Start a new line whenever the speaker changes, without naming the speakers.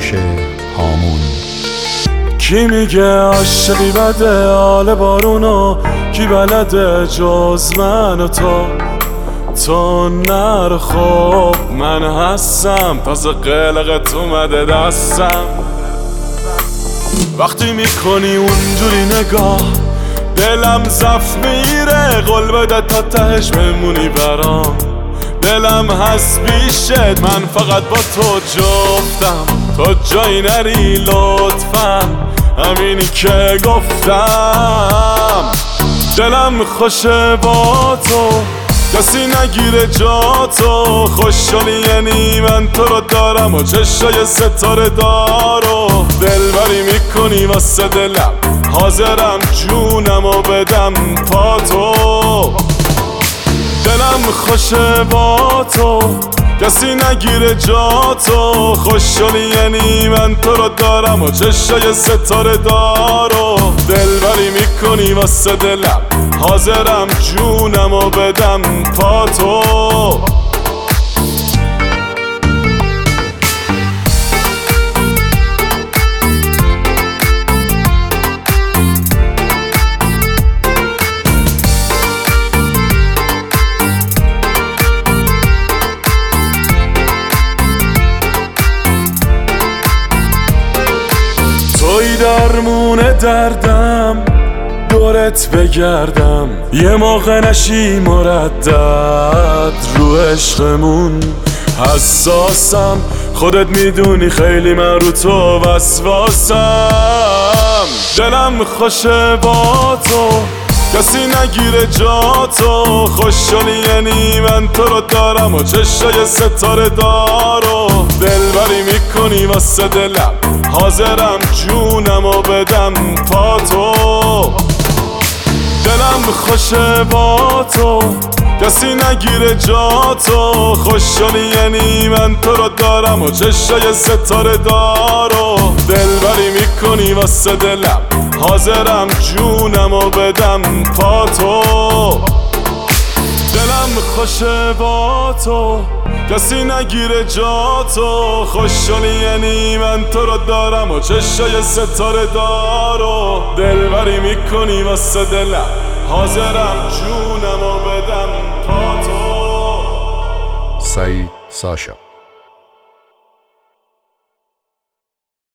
آغوش هامون.
کی میگه عاشقی بده آل بارونو، کی بلده جز من و تو نر خب من هستم، تازه قلقت اومده دستم. وقتی میکنی اونجوری نگاه دلم زف میره، قول بده تا تهش بمونی برام. دلم هست بیشت، من فقط با تو جفتم، تو جایی نری لطفا، همینی که گفتم. دلم خوشه با تو، کسی نگیره جا تو، خوشحالی یعنی من تو رو دارم و چشای ستاره دارو. دلبری میکنی واسه دلم، حاضرم جونم و بدم پا تو. دلم خوشه با تو، کسی نگیره جا تو، خوشحالی یعنی من تو رو دارم و چشای ستاره دارو. دلبری میکنی واسه دلم، حاضرم جونم و بدم پا تو. توی درمون دردم، دورت بگردم، یه موقع نشی مردد رو عشقمون. حساسم خودت میدونی، خیلی من رو تو وسواسم. دلم خوشه با تو، کسی نگیره جا تو، خوشحالی یعنی من تو رو دارم و چشای ستاره دارو. دلبری میکنی واسه دلم، حاضرم جونم و بدم پا تو. دلم خوشه با تو، کسی نگیره جا تو، خوشحالی یعنی من تو رو دارم و چشای ستاره دارو. دلبری میکنی واسه دلم، حاضرم جونم و بدم پا تو. دلم خوشه با تو، کسی نگیره جا تو، خوشحالی یعنی من تو رو دارم و چشای ستاره دارو. دلبری میکنی واسه دلم، حاضرم جونم و بدم پا تو.
سعید ساشا.